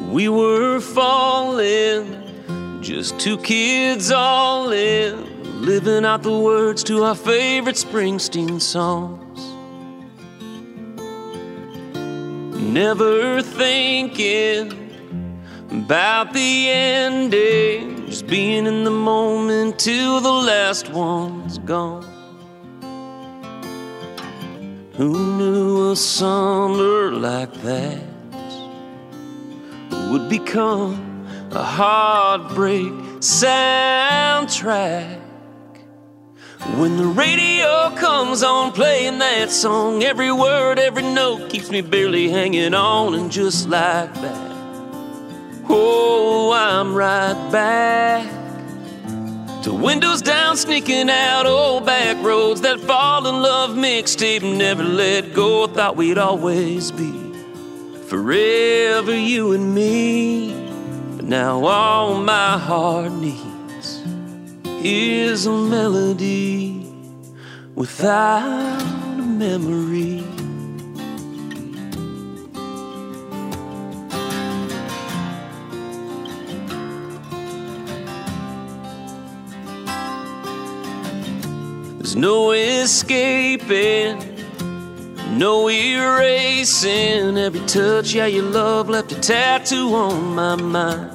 We were falling, just two kids all in, living out the words to our favorite Springsteen songs. Never thinking about the ending, just being in the moment till the last one's gone. Who knew a summer like that would become a heartbreak soundtrack? When the radio comes on playing that song, every word, every note keeps me barely hanging on. And just like that, oh, I'm right back to windows down, sneaking out old back roads. That fall in love mixtape never let go. Thought we'd always be forever, you and me. But now all my heart needs is a melody without a memory. There's no escaping, no erasing. Every touch, yeah, your love left a tattoo on my mind.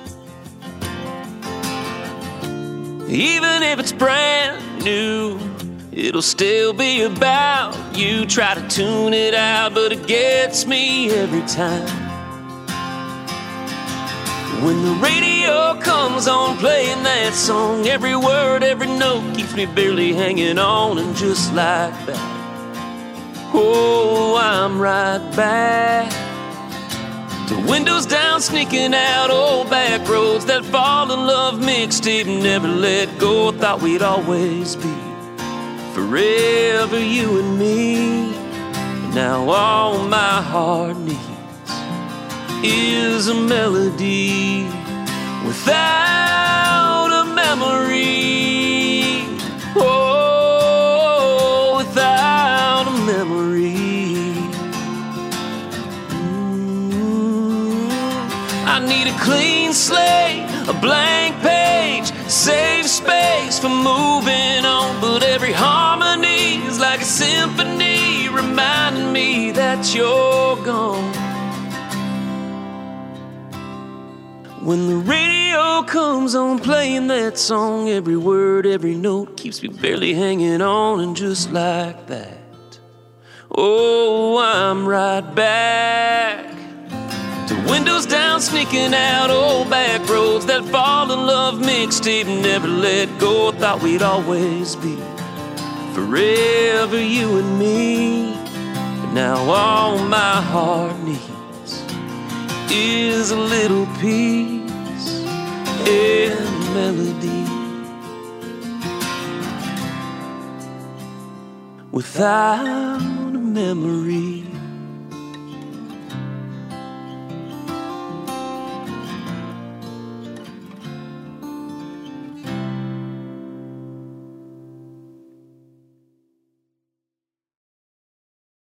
Even if it's brand new, it'll still be about you. Try to tune it out, but it gets me every time. When the radio comes on playing that song, every word, every note keeps me barely hanging on. And just like that, oh, I'm right back to windows down, sneaking out old back roads. That fall in love mixtape never let go. Thought we'd always be forever, you and me. Now all my heart needs is a melody without a memory. Oh, without a memory. I need a clean slate, a blank page, save space for moving on. But every harmony is like a symphony, reminding me that you're gone. When the radio comes on playing that song, every word, every note keeps me barely hanging on. And just like that, oh, I'm right back to windows down, sneaking out old back roads. That fall in love mixtape never let go. Thought we'd always be forever, you and me. But now all my heart needs is a little peace and melody without a memory.